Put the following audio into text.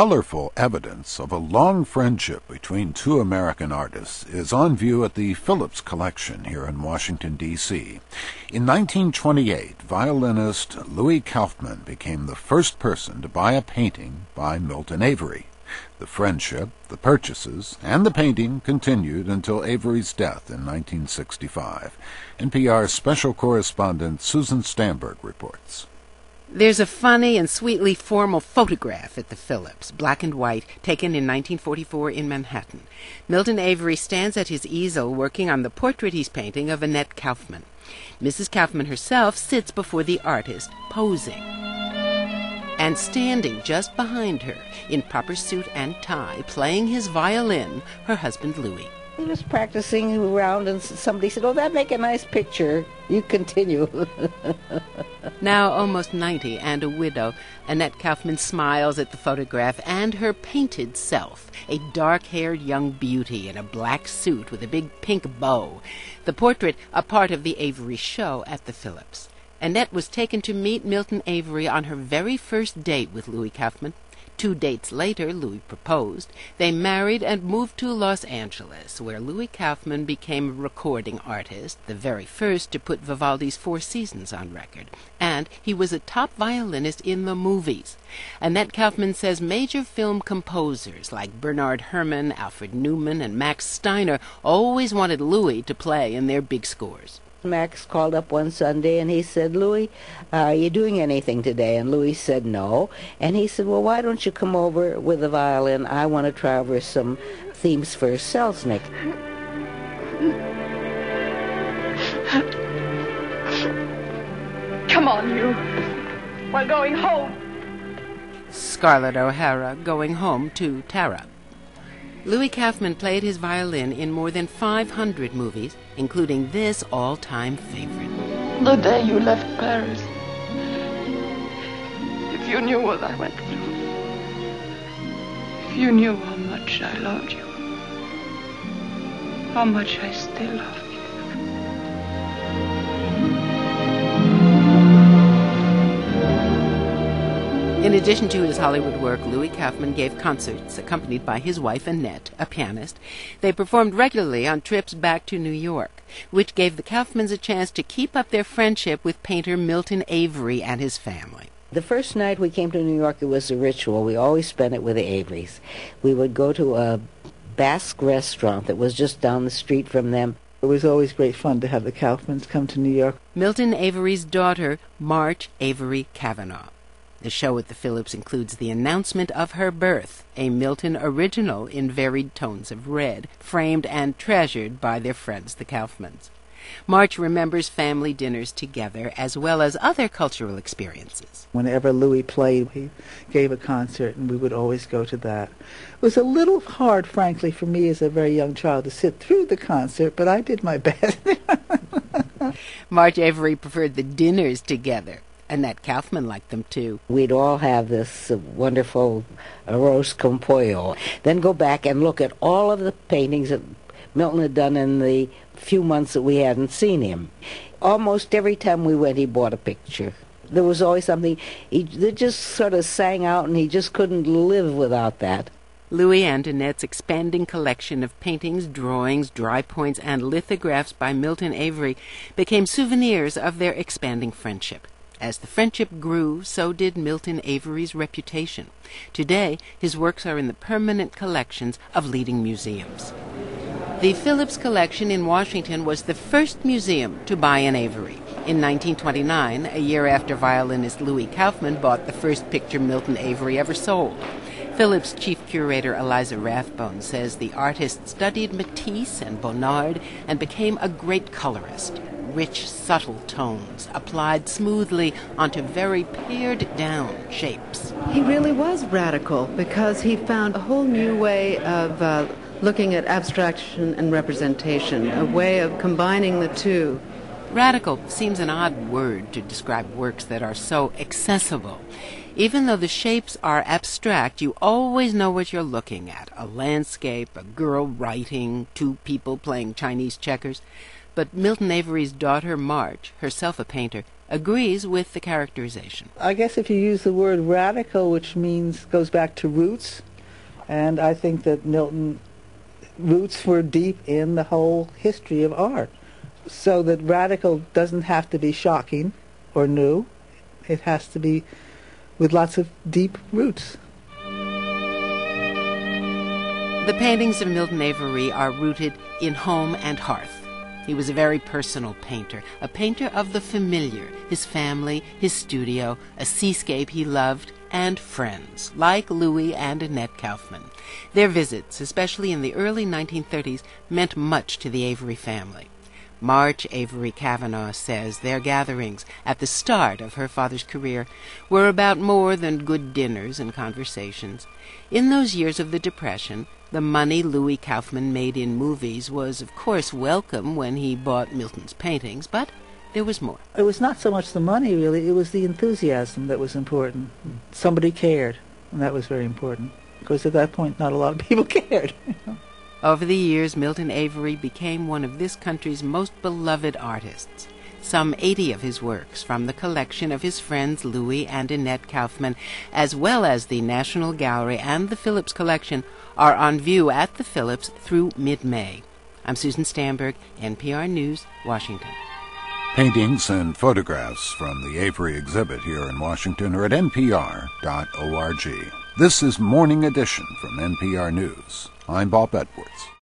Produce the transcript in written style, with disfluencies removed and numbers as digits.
Colorful evidence of a long friendship between two American artists is on view at the Phillips Collection here in Washington, D.C. In 1928, violinist Louis Kaufman became the first person to buy a painting by Milton Avery. The friendship, the purchases, and the painting continued until Avery's death in 1965. NPR's special correspondent Susan Stamberg reports. There's a funny and sweetly formal photograph at the Phillips, black and white, taken in 1944 in Manhattan. Milton Avery stands at his easel working on the portrait he's painting of Annette Kaufman. Mrs. Kaufman herself sits before the artist, posing. And standing just behind her, in proper suit and tie, playing his violin, her husband Louis. He was practicing around, and somebody said, "Oh, that'd make a nice picture. You continue." Now almost 90 and a widow, Annette Kaufman smiles at the photograph and her painted self, a dark-haired young beauty in a black suit with a big pink bow. The portrait a part of the Avery show at the Phillips. Annette was taken to meet Milton Avery on her very first date with Louis Kaufman. 2 dates later, Louis proposed. They married and moved to Los Angeles, where Louis Kaufman became a recording artist, the very first to put Vivaldi's Four Seasons on record. And he was a top violinist in the movies. Annette Kaufman says major film composers like Bernard Herrmann, Alfred Newman, and Max Steiner always wanted Louis to play in their big scores. Max called up one Sunday and he said, "Louis, are you doing anything today?" And Louis said no. And he said, "Well, why don't you come over with a violin? I want to try over some themes for Selznick." Come on, you. We're going home. Scarlett O'Hara going home to Tara. Louis Kaufman played his violin in more than 500 movies, including this all-time favorite. The day you left Paris, if you knew what I went through, if you knew how much I loved you, how much I still love you. In addition to his Hollywood work, Louis Kaufman gave concerts accompanied by his wife Annette, a pianist. They performed regularly on trips back to New York, which gave the Kaufmans a chance to keep up their friendship with painter Milton Avery and his family. The first night we came to New York, it was a ritual. We always spent it with the Averys. We would go to a Basque restaurant that was just down the street from them. It was always great fun to have the Kaufmans come to New York. Milton Avery's daughter, March Avery Cavanaugh. The show at the Phillips includes the announcement of her birth, a Milton original in varied tones of red, framed and treasured by their friends, the Kaufmans. March remembers family dinners together, as well as other cultural experiences. Whenever Louis played, he gave a concert, and we would always go to that. It was a little hard, frankly, for me as a very young child to sit through the concert, but I did my best. March Avery preferred the dinners together. Annette Kaufman liked them, too. We'd all have this wonderful arroz con pollo. Then go back and look at all of the paintings that Milton had done in the few months that we hadn't seen him. Almost every time we went, he bought a picture. There was always something that just sort of sang out, and he just couldn't live without that. Louis and Annette's expanding collection of paintings, drawings, dry points, and lithographs by Milton Avery became souvenirs of their expanding friendship. As the friendship grew, so did Milton Avery's reputation. Today, his works are in the permanent collections of leading museums. The Phillips Collection in Washington was the first museum to buy an Avery. In 1929, a year after violinist Louis Kaufman bought the first picture Milton Avery ever sold. Phillips chief curator Eliza Rathbone says the artist studied Matisse and Bonnard and became a great colorist. Rich, subtle tones applied smoothly onto very pared-down shapes. He really was radical because he found a whole new way of looking at abstraction and representation, a way of combining the two. Radical seems an odd word to describe works that are so accessible. Even though the shapes are abstract, you always know what you're looking at. A landscape, a girl writing, 2 people playing Chinese checkers. But Milton Avery's daughter, March, herself a painter, agrees with the characterization. I guess if you use the word radical, which goes back to roots, and I think that Milton roots were deep in the whole history of art. So that radical doesn't have to be shocking or new. It has to be with lots of deep roots. The paintings of Milton Avery are rooted in home and hearth. He was a very personal painter, a painter of the familiar, his family, his studio, a seascape he loved, and friends, like Louis and Annette Kaufman. Their visits, especially in the early 1930s, meant much to the Avery family. March Avery Cavanaugh says their gatherings at the start of her father's career were about more than good dinners and conversations. In those years of the Depression, the money Louis Kaufman made in movies was, of course, welcome when he bought Milton's paintings, but there was more. It was not so much the money, really. It was the enthusiasm that was important. Somebody cared, and that was very important, because at that point, not a lot of people cared. Over the years, Milton Avery became one of this country's most beloved artists. Some 80 of his works from the collection of his friends Louis and Annette Kaufman, as well as the National Gallery and the Phillips Collection, are on view at the Phillips through mid-May. I'm Susan Stamberg, NPR News, Washington. Paintings and photographs from the Avery exhibit here in Washington are at npr.org. This is Morning Edition from NPR News. I'm Bob Edwards.